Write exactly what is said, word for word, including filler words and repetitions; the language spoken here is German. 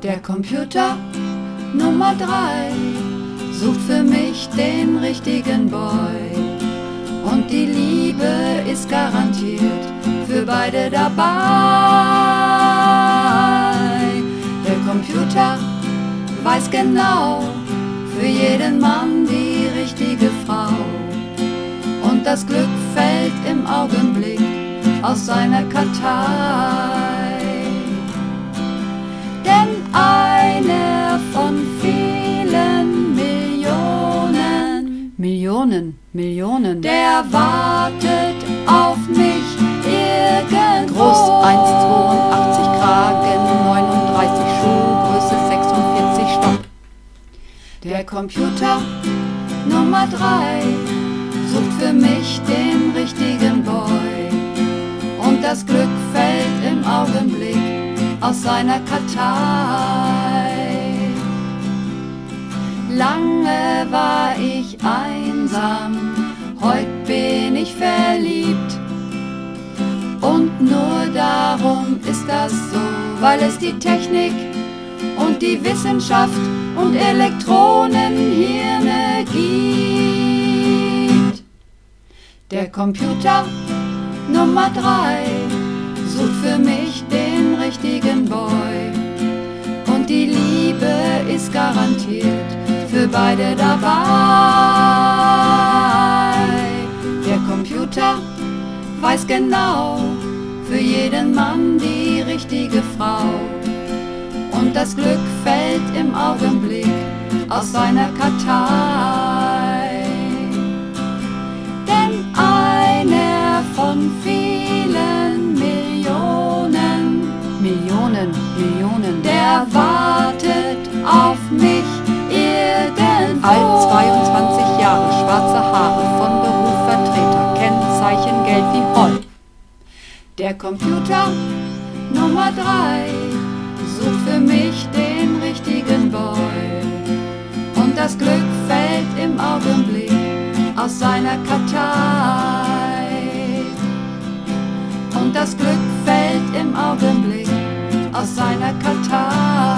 Der Computer Nummer drei sucht für mich den richtigen Boy. Und die Liebe ist garantiert für beide dabei. Der Computer weiß genau für jeden Mann die richtige Frau. Und das Glück fällt im Augenblick aus seiner Kartei. Denn einer von vielen Millionen, Millionen, Millionen, der wartet auf mich irgendwo. Groß eins Komma zweiundachtzig, Kragen neununddreißig, Schuhgröße sechsundvierzig, Stopp. Der Computer Nummer drei sucht für mich den richtigen Boy. Und das Glück fällt im Augenblick aus seiner Kartei. Lange war ich einsam, heut bin ich verliebt. Und nur darum ist das so, weil es die Technik und die Wissenschaft und Elektronenhirne gibt. Der Computer Nummer drei sucht für mich den richtigen Boy. Und die Liebe ist garantiert für beide dabei. Der Computer weiß genau für jeden Mann die richtige Frau. Und das Glück fällt im Augenblick aus seiner Kartei. Denn einer von vielen Millionen, Millionen, Millionen, der wartet auf mich irgendwo. alt zweiundzwanzig Jahre, schwarze Haare, von Beruf Vertreter, Kennzeichen Geld wie Heu. Der Computer Nummer drei sucht für mich den richtigen Boy. Und das Glück fällt im Augenblick aus seiner Kartei. Und das Glück fällt im Augenblick aus seiner Kartei.